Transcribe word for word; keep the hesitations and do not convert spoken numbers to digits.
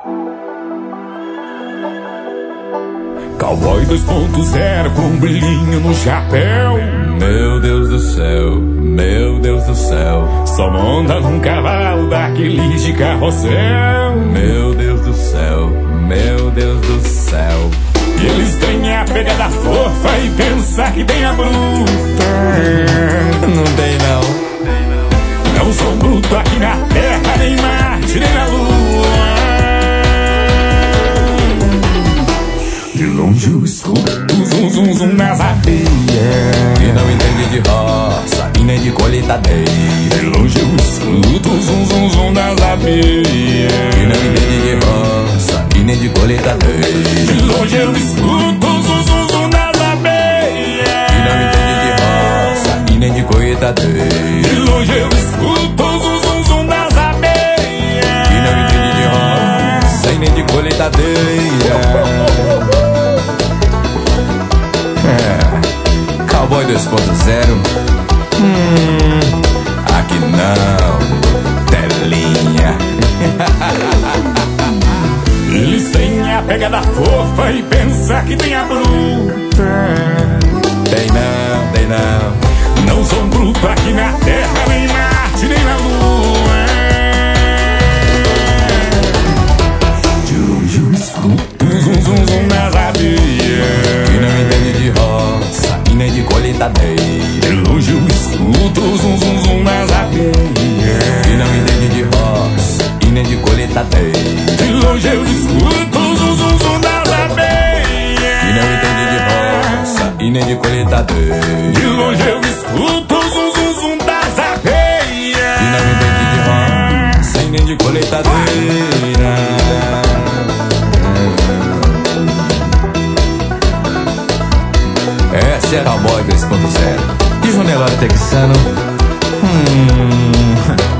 Cowboy dois ponto zero com um brilhinho no chapéu. Meu Deus do céu, meu Deus do céu. Só monta num cavalo daquele de carrossel. Meu Deus do céu, meu Deus do céu. Eles têm a pegada fofa e pensar que tem a bruta. Não tem não. Não sou bruto aqui na terra, nem Marte, nem na lua. De longe eu escuto zum zum zum nas abelhas. Que não entende de roça e nem de colheitadeira. De longe eu escuto zum zum zum nas abelhas. Que não entende de roça e nem de colheitadeira. De longe eu escuto zum zum zum nas abelhas. Que não entende de roça e nem de colheitadeira. De longe eu escuto zum zum zum nas abelhas. Que não entende de roça e nem de colheitadeira. Cowboy dois ponto zero. Hum, aqui não, telinha. Eles têm a pegada fofa e pensar que tem a bruta. Tem não, tem não. Não sou bruto aqui na terra, nem Marte, nem na lua. De longe eu escuto zum zum zum nas abelhas. Que não entende de roça e nem de colheitadeira. De longe eu escuto zum zum zum nas abelhas. Que não entende de roça e nem de colheitadeira. De longe eu escuto zum zum zum nas abelhas. Que não entende de roça e nem de colheitadeira. De longe eu escuto zum zum zum das abelhas. Que não entende de roça e nem de colheitadeira. Essa é a Cowboy dois ponto zero. De Jonelório Texano. Hum...